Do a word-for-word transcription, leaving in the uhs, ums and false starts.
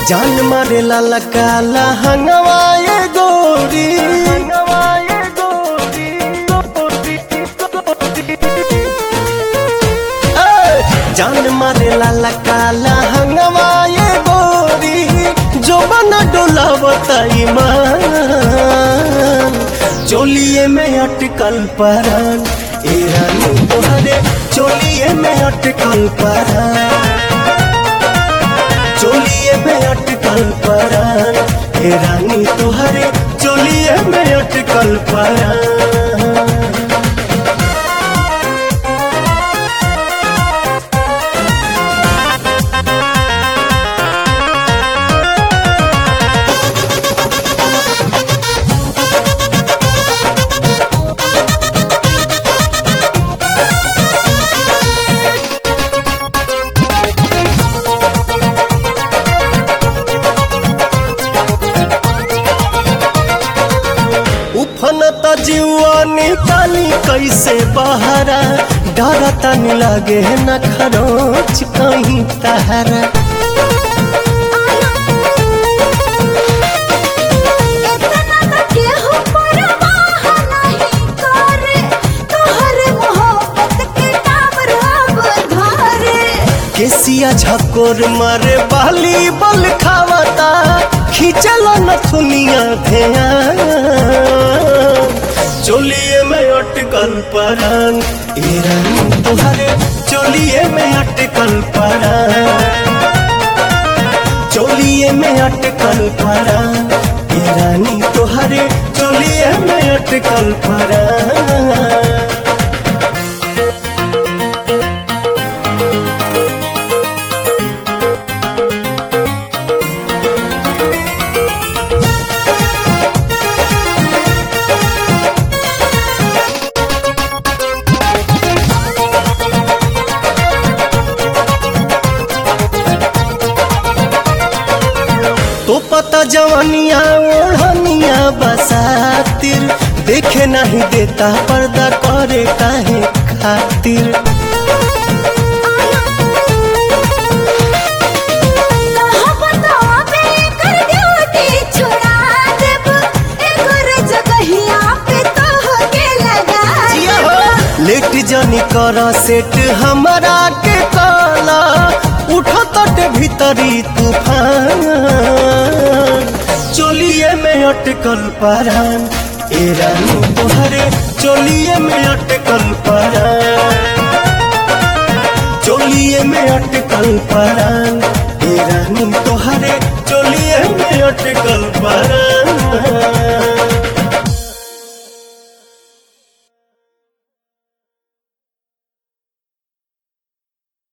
जान मारे लाला काला हंगवाए गोरी जान मारे लाला काला हंगवाए गोरी जो बना डोला बताई मान चोलिए में अटकल परान ए रानी तोहरे चोलिए में अटकल परान चोलिए में अटकल परान ए रानी तोहरे चोलिए में अटकल परान। उफनता जीवा निकाली कैसे बहरा डरता नहीं लगे न खरोच कहीं तहरा केसिया झकोर मारे बाली बल खावता खींचल न सुनिया ध्या चोलिए में अटकल परान ए रानी तोहरे चोलिए में अटकल परान चोलिए में अटकल परान ए रानी तोहरे चोलिए में अटकल परान। तो पता जवानिया ओढ़निया बसातिर देखे नहीं देता पर्दा करे काहे खातिर लेट जानी करा सेट हमारा के काला उठो तट भीतरी तूफान चोलिए में अटकल परान ए रानी तोहरे चोलिए में अटकल परान चोलिए में अटकल परान ए रानी तोहरे चोलिए में अटकल परान।